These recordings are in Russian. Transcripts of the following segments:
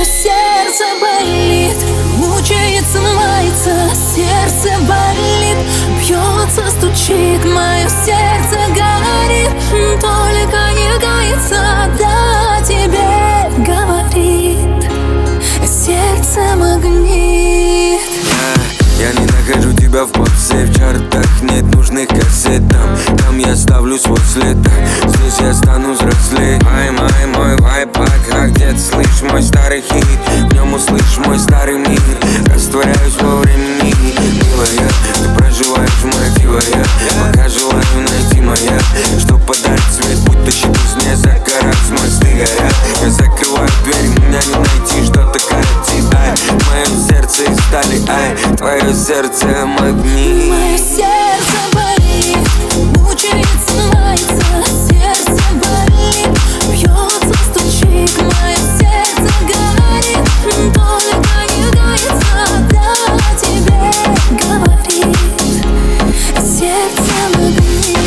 сердце болит, мучается, мается, сердце болит, бьется, стучит, мое сердце горит, только не кается, да тебе говорит, сердце магнит. Я не нахожу тебя в попсе, в чартах нет нужных кассет. Там я ставлю свой след, здесь я стану взрослее. Мой вайб, как где-то слышь мой старый хит, в нем услышь мой старый мир. Растворяюсь во времени, милая, ты проживаешь мотива. Я пока желаю найти моя, чтоб подарить свет, будто щит из не загорать, мой стык горят. Я закрываю дверь, меня не найти, что-то коротит, ай. В моем сердце из стали, ай, твое сердце магнит. Мое сердце болит, мучается, мается, сердце болит, бьется, стучит, мое сердце горит, только не кается, да тебе говорит, сердце магнит.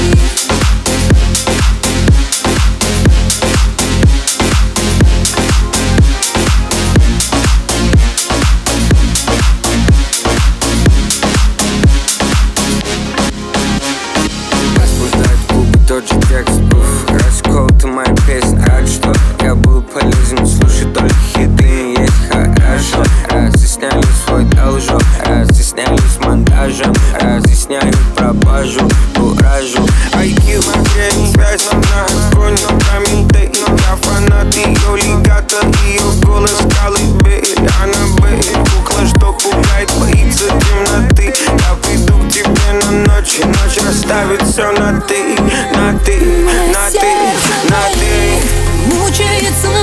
Тот же текст, раскол, ты моя песня. Рад, что я был полезен, слушай только хиты, не есть хорошо. Разъясняли свой должок, разъясняли с монтажем, разъясняют пропажу, куражу. IQ модели, связь на огонь, промиты. Я фанат ее легато, ее голос колыбель. Она бэйб, кукла, что пугает, боится темноты. Я приду к тебе на ночь, и ночь расставит все на ты. На ты, на ты, на ты. Мучается,